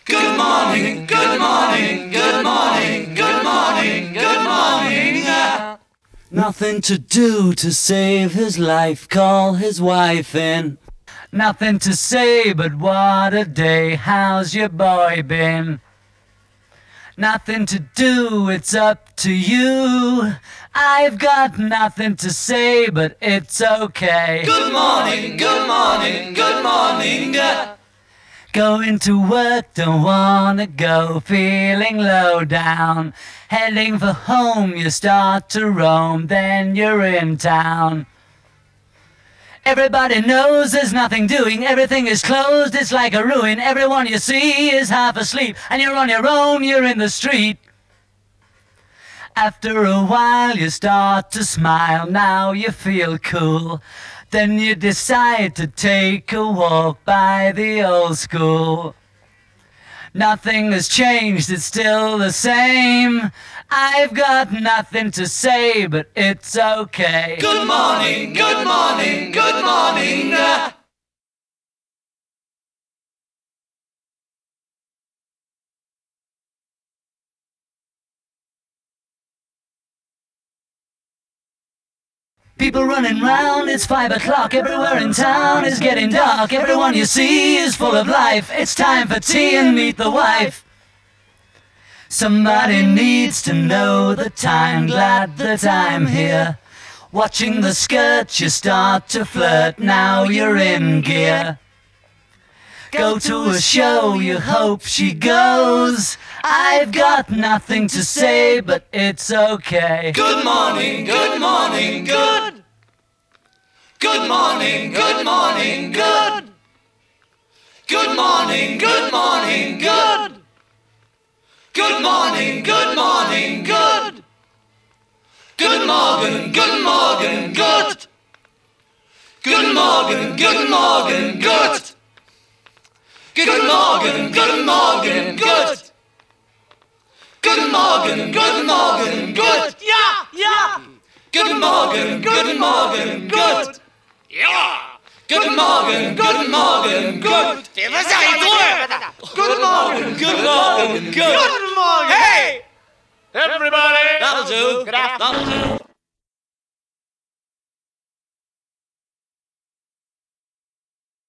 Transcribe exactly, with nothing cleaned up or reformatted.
Good morning, good morning, good morning, good morning, good morning. Nothing to do to save his life, call his wife in. Nothing to say but what a day, how's your boy been? Nothing to do, it's up to you. I've got nothing to say, but it's okay. Good morning, good morning, good morning. Going to work, don't wanna go, feeling low down. Heading for home, you start to roam, then you're in town. Everybody knows there's nothing doing, everything is closed, it's like a ruin. Everyone you see is half asleep, and you're on your own, you're in the street. After a while you start to smile, now you feel cool. Then you decide to take a walk by the old school. Nothing has changed, it's still the same. I've got nothing to say, but it's okay. Good morning, good morning, good morning. People running round, it's five o'clock, everywhere in town is getting dark. Everyone you see is full of life, it's time for tea and meet the wife. Somebody needs to know the time, glad that I'm here. Watching the skirt, you start to flirt, now you're in gear. Go to a show, you hope she goes. I've got nothing to say, but it's okay. Good morning, good morning, good. Good morning, good morning, good. Good morning, good morning, good. Good morning, good morning, good. Good morning, good morning, good. Good morning, good morning, good. Good morning, good morning, good. Good morning, good morning, good. Ja, ja. Good morning, good morning, good. Ja. Good morning, good morning, good. Det var så här. Good morning, good morning, good. Good morning. Hey, everybody. That'll do. Good afternoon.